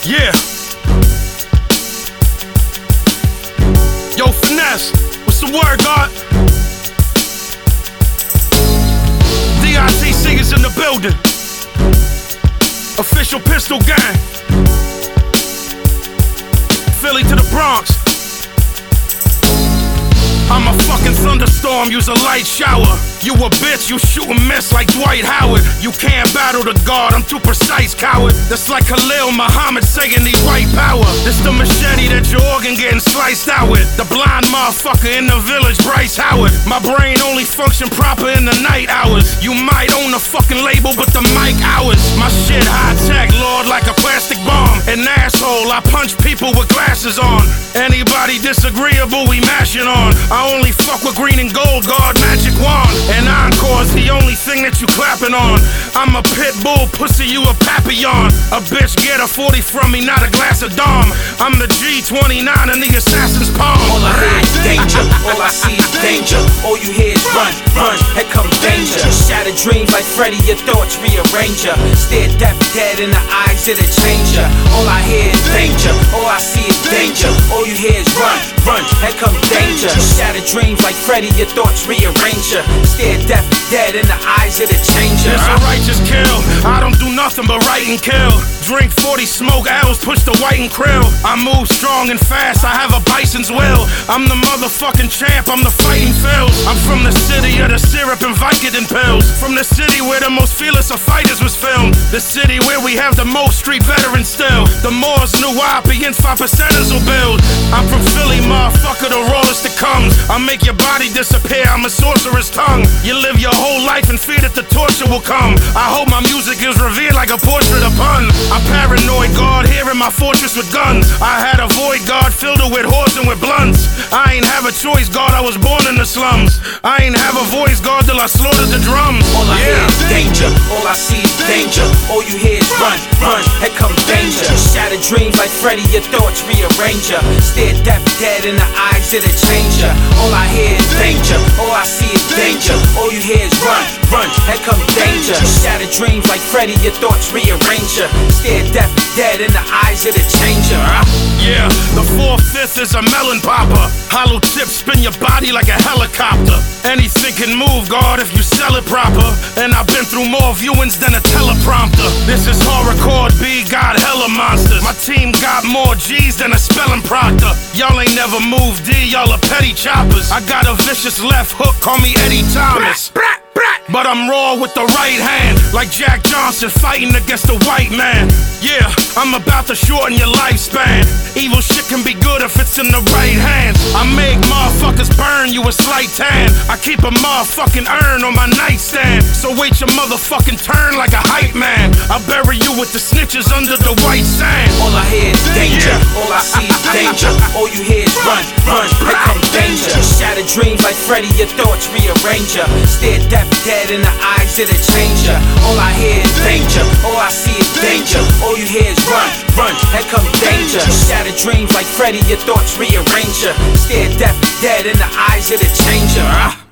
Yeah. Yo, Finesse, what's the word, God? DITC is in the building. Official pistol gang. Philly to the Bronx. I'm a fucking thunderstorm, use a light shower. You a bitch, you shoot and miss like Dwight Howard. You can't battle the God, I'm too precise, coward. That's like Khalil Muhammad saying he white power. This the machete that your organ getting sliced out with. The blind motherfucker in the village, Bryce Howard. My brain only function proper in the night hours. You might own the fucking label, but the mic ours. My shit high tech, Lord, like a plastic bomb. An asshole, I punch people with glasses on. Anybody disagreeable, we mashing on. I only fuck with green and gold, God, magic wand. And encore's the only thing that you clapping on. I'm a pit bull, pussy, you a papillon. A bitch get a 40 from me, not a glass of Dom. I'm the G29 in the assassin's palm. All I hear is danger, all I see is danger. All you hear is run, run, here comes danger. Shattered dreams like Freddy, your thoughts rearrange ya. Stare deaf dead in the eyes of the changer. All I hear is danger, all I see is danger. All you hear is run, run, here comes danger. Shattered dreams like Freddy, your thoughts rearrange ya. Stare deaf dead in the eyes of the changer. It's a righteous kill, I don't do nothing but write and kill. Drink 40 smoke L's, push the white and krill. I move strong and fast, I have a bison's will. I'm the motherfucking champ, I'm the fighting Phils. I'm from the city of the syrup and Vicodin pills. From the city where the most fearless of fighters was filmed. The city where we have the most street veterans still. The Moors knew IPN's 5%ers will build. I'm from Philly, motherfucker, the rawest that comes. I make your body disappear, I'm a sorcerer's tongue. You live your whole life in fear that the torture will come. I hope my music is revered like a portrait of pun. I'm paranoid, God, here in my fortress with guns. I had a void, God, filled it with whores and with blunts. I ain't have a choice, God, I was born in the slums. I ain't have a voice, God, till I slaughtered the drums. All I hear is danger, all I see is danger. All you hear is run, run, here comes danger. Shattered dreams like Freddy, your thoughts rearrange ya. Stare deaf dead in the eyes of the changer. All I hear is danger, all I see is danger. All you hear is run, run, here comes danger. Shattered dreams like Freddy, your thoughts rearrange ya. Stare deaf dead in the eyes of the changer. Yeah, the 4/5 is a melon popper. Hollow tips spin your body like a helicopter. Anything can move, God, if you sell it proper. And I've been through more viewings than a teleprompter. This is horrorcore B, got hella monsters. My team got more G's than a spelling proctor. Y'all ain't never moved D, y'all are petty choppers. I got a vicious left hook, call me Eddie Thomas. But I'm raw with the right hand, like Jack Johnson fighting against the white man. Yeah, I'm about to shorten your lifespan. Evil shit can be good if it's in the right hands. I make motherfuckers burn you a slight tan. I keep a motherfucking urn on my nightstand. So wait your motherfucking turn like a hype man. I'll bury you with the snitches under the white sand. All I hear is danger, all I see is danger. All you hear is run, run, here comes danger. Shattered dreams like Freddy, your thoughts rearrange ya. Stare deaf dead in the eyes of the changer. All I hear is danger, all I see is danger. All you hear is run, run, here comes danger. Shattered dreams like Freddy, your thoughts rearrange ya. Stare deaf dead in the eyes of the changer.